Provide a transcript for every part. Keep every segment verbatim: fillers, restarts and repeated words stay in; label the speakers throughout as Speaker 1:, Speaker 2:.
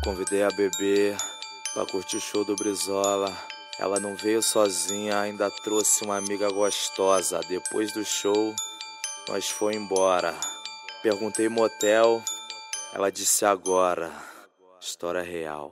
Speaker 1: Convidei a bebê pra curtir o show do Brizola. Ela não veio sozinha, ainda trouxe uma amiga gostosa. Depois do show, nós foi embora. Perguntei motel, ela disse agora. História real.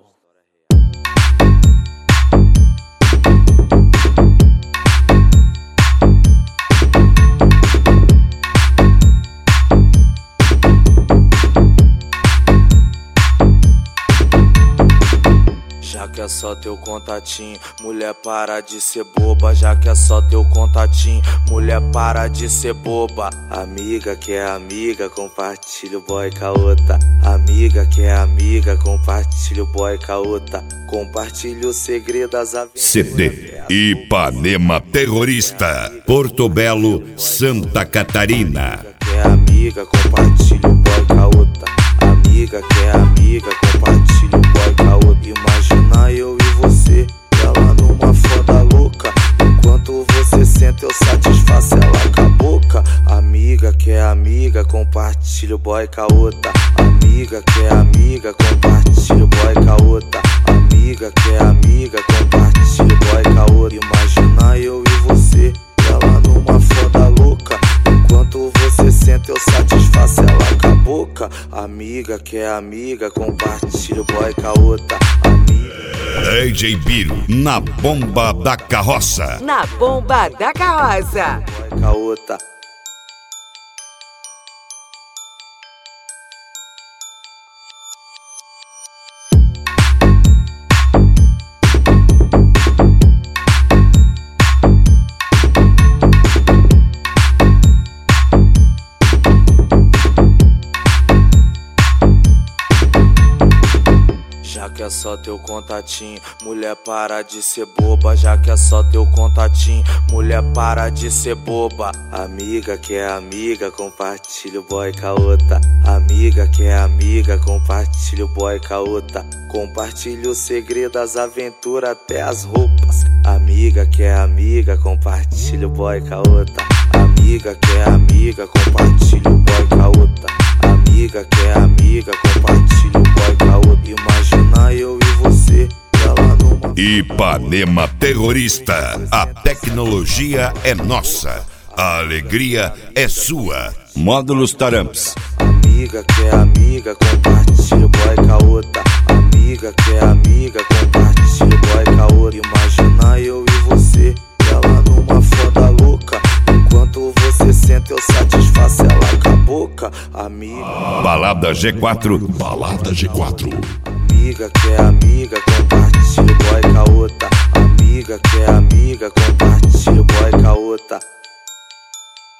Speaker 1: Já que é só teu contatinho, mulher para de ser boba. Já que é só teu contatinho, mulher para de ser boba. Amiga que é amiga, compartilha o boy com a outra. Amiga que é amiga, compartilha o boy com a outra. Compartilha o segredo das aventuras.
Speaker 2: C D Ipanema Terrorista, Porto Belo, Santa Catarina.
Speaker 1: Amiga que é amiga, compartilha o boy com a outra. Amiga que é amiga, compartilha o boy com a outra. Imagina eu e você, ela numa foda louca. Enquanto você senta eu satisfaço ela com a boca. Amiga que é amiga, compartilha o boy com a outra. Amiga que é amiga, compartilha o boy com a outra. Amiga que é amiga, compartilha o boy com a outra. Imagina eu e você, ela numa foda louca. Enquanto você senta eu satisfaço ela com a boca. Amiga que é amiga, compartilha o boy com a outra.
Speaker 2: D J Biro, na bomba da carroça.
Speaker 3: Na bomba da carroça.
Speaker 1: Boy com a outra. Já que é só teu contatinho, mulher para de ser boba. Já que é só teu contatinho, mulher para de ser boba. Amiga que é amiga, compartilha o boy com a outra. Amiga que é amiga, compartilha o boy com a outra. Compartilha o segredo das aventuras até as roupas. Amiga que é amiga, compartilha o boy com a outra. Amiga que é amiga, compartilha o boy com a outra. Amiga que é amiga, compartilha o boy com a outra. Imagina eu e você, ela numa...
Speaker 2: Ipanema Terrorista, a tecnologia é nossa, a alegria é sua. Módulos Taramps.
Speaker 1: Amiga que é amiga, compartilha o boy com a outra. Amiga que é amiga, compartilha o boy com a outra. Imagina eu e você, ela numa foda louca. Enquanto você senta eu satisfaço ela com a boca. Amiga.
Speaker 2: Balada G quatro. Balada G quatro.
Speaker 1: Amiga que é amiga, compartilha o boy com a outra. Amiga que é amiga, compartilha o boy com a outra.